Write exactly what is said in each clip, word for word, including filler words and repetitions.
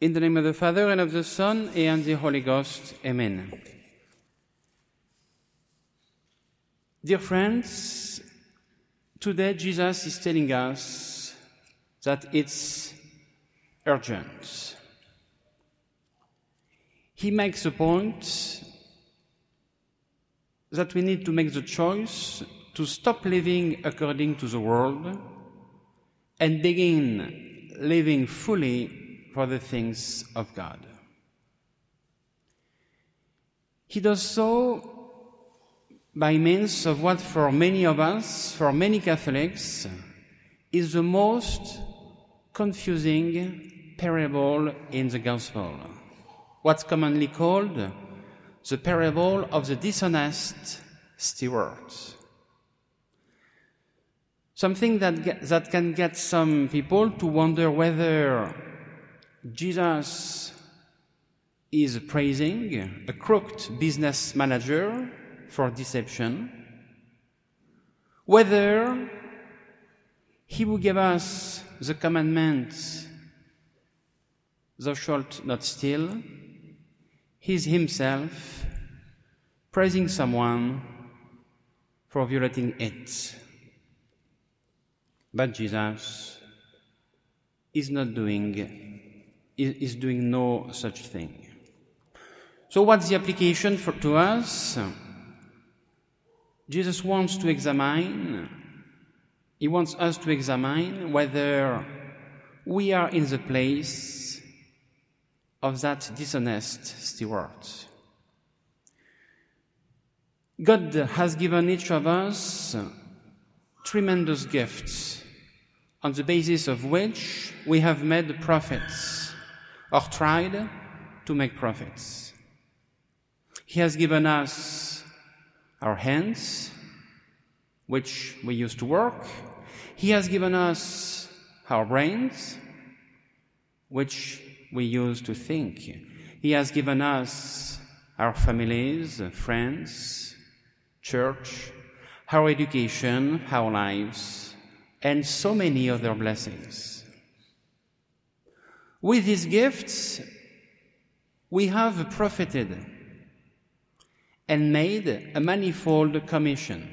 In the name of the Father, and of the Son, and the Holy Ghost. Amen. Dear friends, today Jesus is telling us that it's urgent. He makes the point that we need to make the choice to stop living according to the world and begin living fully for the things of God. He does so by means of what for many of us, for many Catholics, is the most confusing parable in the Gospel, what's commonly called the parable of the dishonest steward. Something that, get, that can get some people to wonder whether Jesus is praising a crooked business manager for deception, whether he will give us the commandment, thou shalt not steal. He's himself praising someone for violating it. But Jesus is not doing is doing no such thing. So what's the application for, to us? Jesus wants to examine, he wants us to examine whether we are in the place of that dishonest steward. God has given each of us tremendous gifts on the basis of which we have made prophets or tried to make prophets. He has given us our hands, which we use to work. He has given us our brains, which we use to think. He has given us our families, friends, church, our education, our lives, and so many other blessings. With these gifts, we have profited and made a manifold commission.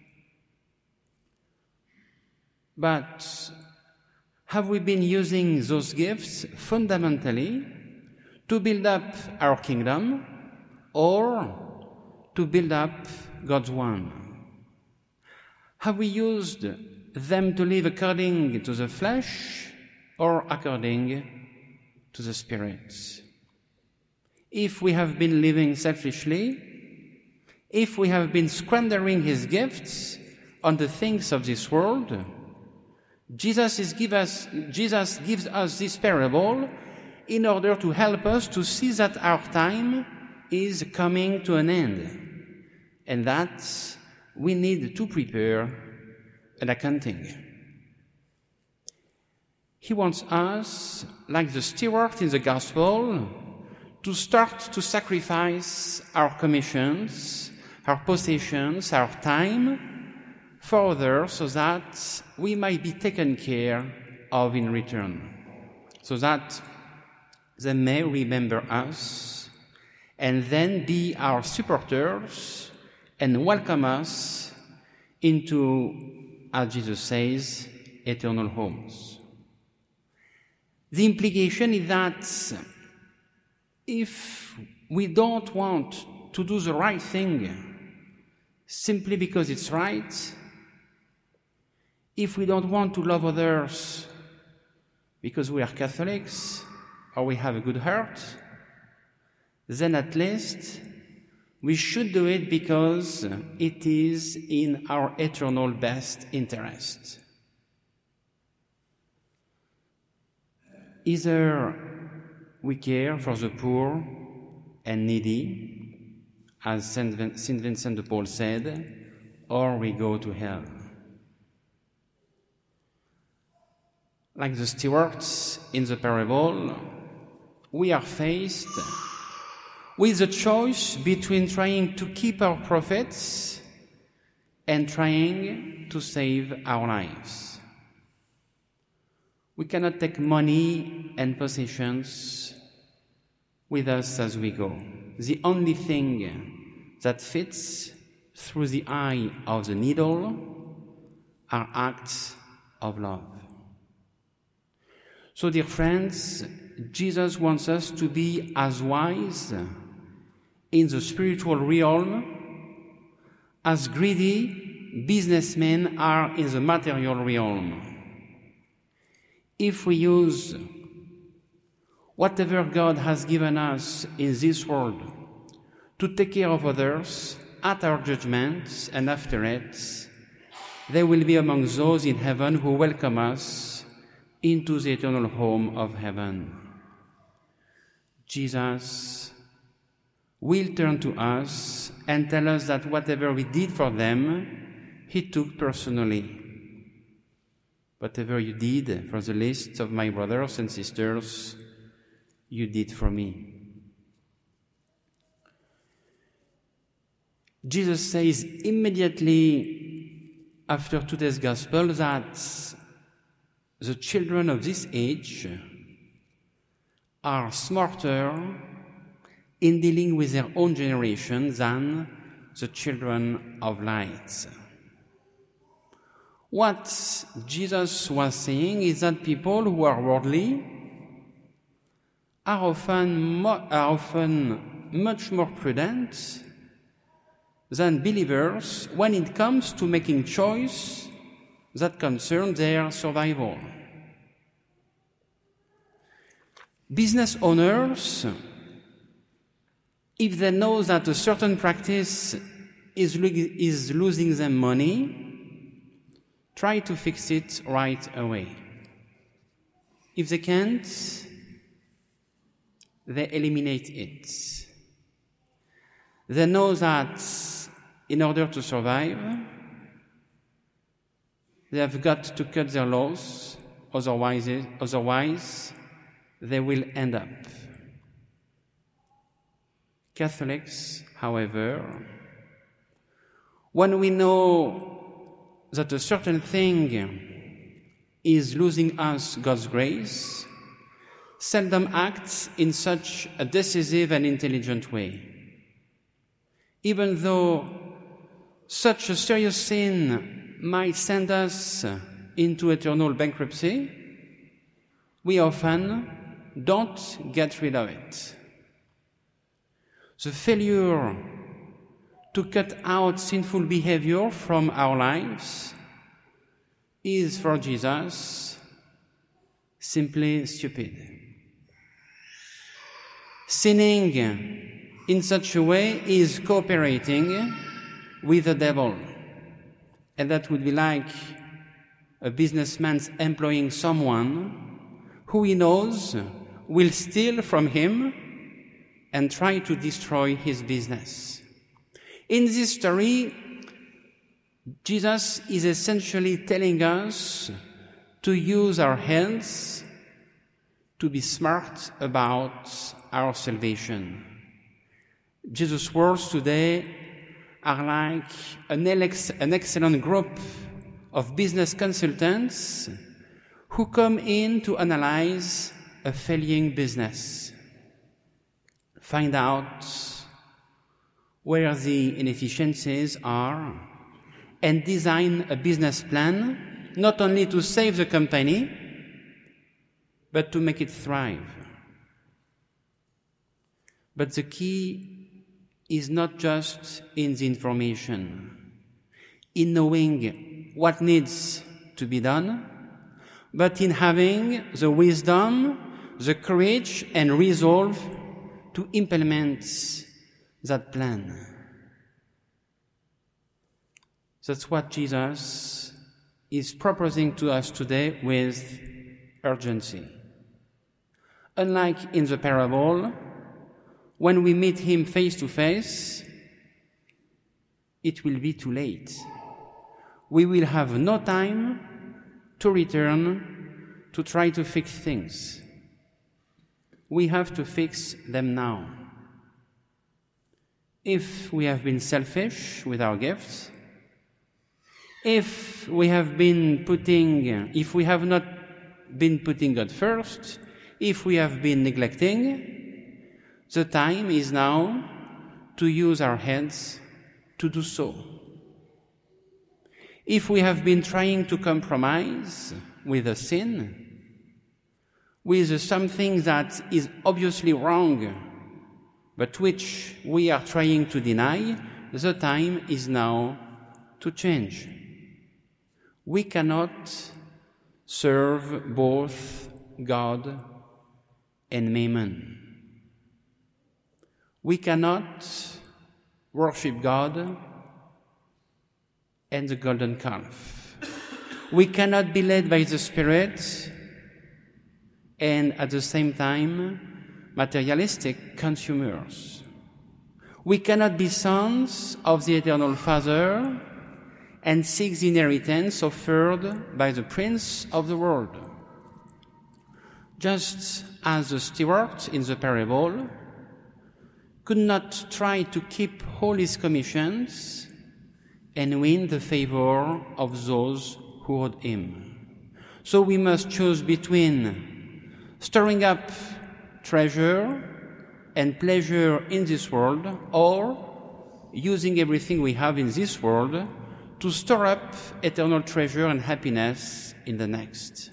But have we been using those gifts fundamentally to build up our kingdom or to build up God's one? Have we used them to live according to the flesh or according to the Spirit? If we have been living selfishly, if we have been squandering his gifts on the things of this world, Jesus, is give us, Jesus gives us this parable in order to help us to see that our time is coming to an end and that we need to prepare an accounting. He wants us, like the steward in the Gospel, to start to sacrifice our commissions, our possessions, our time for others so that we might be taken care of in return, so that they may remember us and then be our supporters and welcome us into, as Jesus says, eternal homes. The implication is that if we don't want to do the right thing simply because it's right, if we don't want to love others because we are Catholics or we have a good heart, then at least we should do it because it is in our eternal best interest. Either we care for the poor and needy, as Saint Vincent de Paul said, or we go to hell. Like the stewards in the parable, we are faced with the choice between trying to keep our profits and trying to save our lives. We cannot take money and possessions with us as we go. The only thing that fits through the eye of the needle are acts of love. So, dear friends, Jesus wants us to be as wise in the spiritual realm as greedy businessmen are in the material realm. If we use whatever God has given us in this world to take care of others at our judgment and after it, they will be among those in heaven who welcome us into the eternal home of heaven. Jesus will turn to us and tell us that whatever we did for them, He took personally. Whatever you did for the least of my brothers and sisters, you did for me. Jesus says immediately after today's gospel that the children of this age are smarter in dealing with their own generation than the children of light. What Jesus was saying is that people who are worldly are often, mo- are often much more prudent than believers when it comes to making choice that concern their survival. Business owners, if they know that a certain practice is, lo- is losing them money, try to fix it right away. If they can't, they eliminate it. They know that in order to survive, they have got to cut their loss, otherwise, otherwise they will end up. Catholics, however, when we know that a certain thing is losing us God's grace, seldom acts in such a decisive and intelligent way. Even though such a serious sin might send us into eternal bankruptcy, we often don't get rid of it. The failure to cut out sinful behavior from our lives is, for Jesus, simply stupid. Sinning in such a way is cooperating with the devil. And that would be like a businessman employing someone who he knows will steal from him and try to destroy his business. In this story, Jesus is essentially telling us to use our hands to be smart about our salvation. Jesus' words today are like an, ex- an excellent group of business consultants who come in to analyze a failing business, find out where the inefficiencies are, and design a business plan not only to save the company, but to make it thrive. But the key is not just in the information, in knowing what needs to be done, but in having the wisdom, the courage, and resolve to implement that plan. That's what Jesus is proposing to us today with urgency. Unlike in the parable, when we meet him face to face, it will be too late. We will have no time to return to try to fix things. We have to fix them now. If we have been selfish with our gifts, if we have been putting, if we have not been putting God first, if we have been neglecting, The time is now to use our heads to do so. If we have been trying to compromise with a sin, with something that is obviously wrong, but which we are trying to deny, the time is now to change. We cannot serve both God and Mammon. We cannot worship God and the golden calf. We cannot be led by the Spirit and at the same time materialistic consumers. We cannot be sons of the Eternal Father and seek the inheritance offered by the Prince of the world. Just as the steward in the parable could not try to keep all his commissions and win the favor of those who owed him. So we must choose between stirring up treasure and pleasure in this world, or using everything we have in this world to store up eternal treasure and happiness in the next.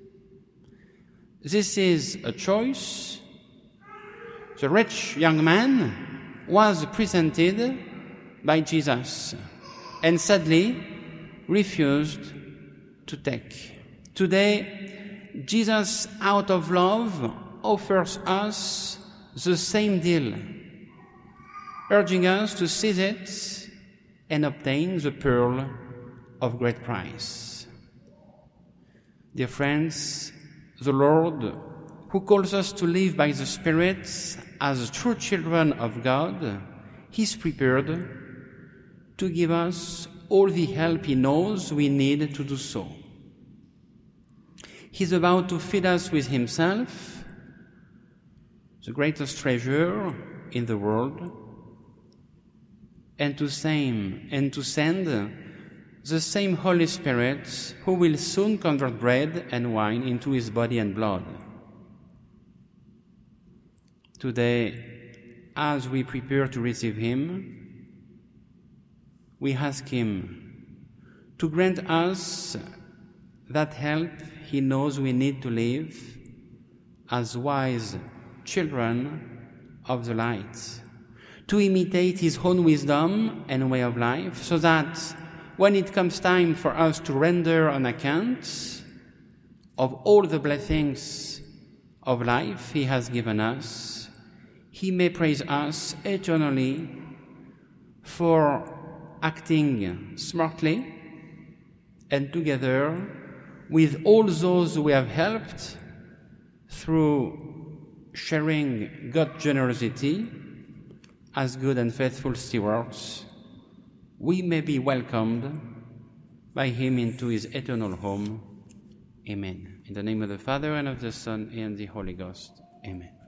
This is a choice. The rich young man was presented by Jesus and sadly refused to take. Today, Jesus, out of love, offers us the same deal, urging us to seize it and obtain the pearl of great price. Dear friends, the Lord, who calls us to live by the Spirit as true children of God, is prepared to give us all the help He knows we need to do so. He's about to feed us with Himself, the greatest treasure in the world, and to same and to send the same Holy Spirit who will soon convert bread and wine into His body and blood. Today, as we prepare to receive Him, we ask Him to grant us that help He knows we need to live as wise children of the light, to imitate His own wisdom and way of life, so that when it comes time for us to render an account of all the blessings of life He has given us, He may praise us eternally for acting smartly and together with all those we have helped through sharing God's generosity as good and faithful stewards, we may be welcomed by Him into His eternal home. Amen. In the name of the Father, and of the Son, and the Holy Ghost. Amen.